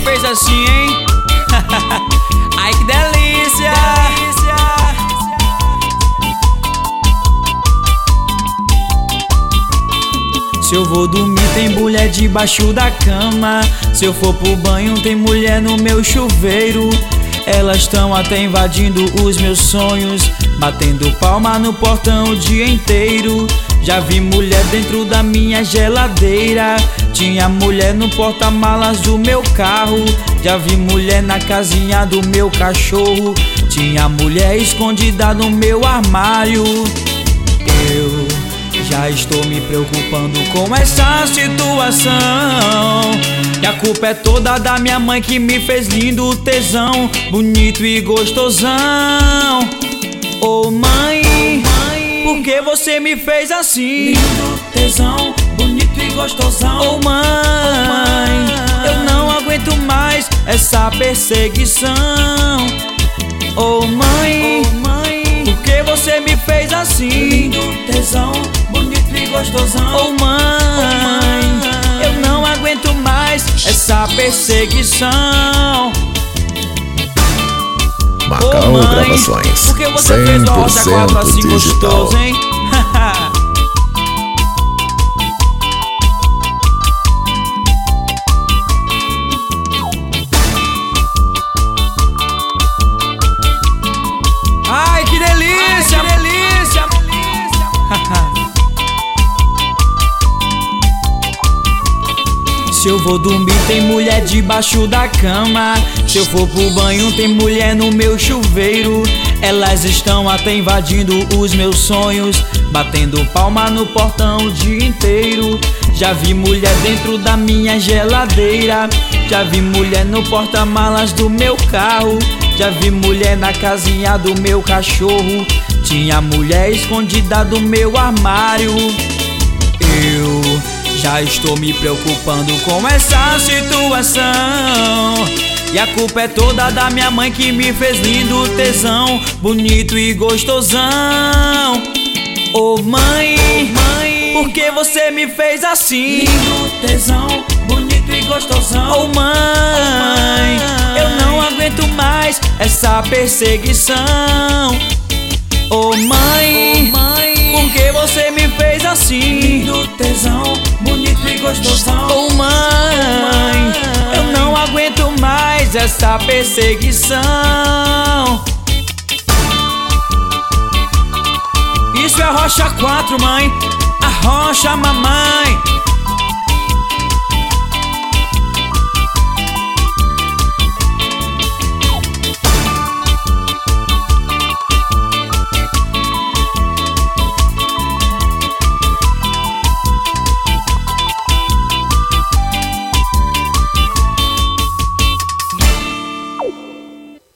fez assim, hein? Ai, que delícia! Se eu vou dormir tem mulher debaixo da cama. Se eu for pro banho tem mulher no meu chuveiro. Elas estão até invadindo os meus sonhos, batendo palma no portão o dia inteiro. Já vi mulher dentro da minha geladeira, tinha mulher no porta-malas do meu carro. Já vi mulher na casinha do meu cachorro, tinha mulher escondida no meu armário. Eu já estou me preocupando com essa situação, e a culpa é toda da minha mãe que me fez lindo, tesão, bonito e gostosão. Ô mãe, por que você me fez assim? Lindo, tesão, bonito e gostosão. Ô mãe, eu não aguento mais essa perseguição. Ô mãe, por que você me fez assim? Lindo, tesão, bonito e gostosão. Ô mãe, eu não aguento mais essa perseguição. Macau Gravações, por que você fez uma rocha 4 assim digital. gostoso, hein? Ai, que delícia! Ai, que delícia! Se eu vou dormir tem mulher debaixo da cama. Se eu for pro banho tem mulher no meu chuveiro. Elas estão até invadindo os meus sonhos, batendo palma no portão o dia inteiro. Já vi mulher dentro da minha geladeira, já vi mulher no porta-malas do meu carro. Já vi mulher na casinha do meu cachorro, tinha mulher escondida do meu armário. Eu já estou me preocupando com essa situação, e a culpa é toda da minha mãe que me fez lindo, tesão, bonito e gostosão. Ô mãe, por que você me fez assim? Lindo, tesão, bonito e gostosão. Ô mãe, eu não aguento mais essa perseguição. Ô mãe, por que você me fez assim? Lindo, tesão, bonito e gostosão. Ô mãe, eu não aguento mais essa perseguição. Isso é rocha 4, mãe, a rocha mamãe.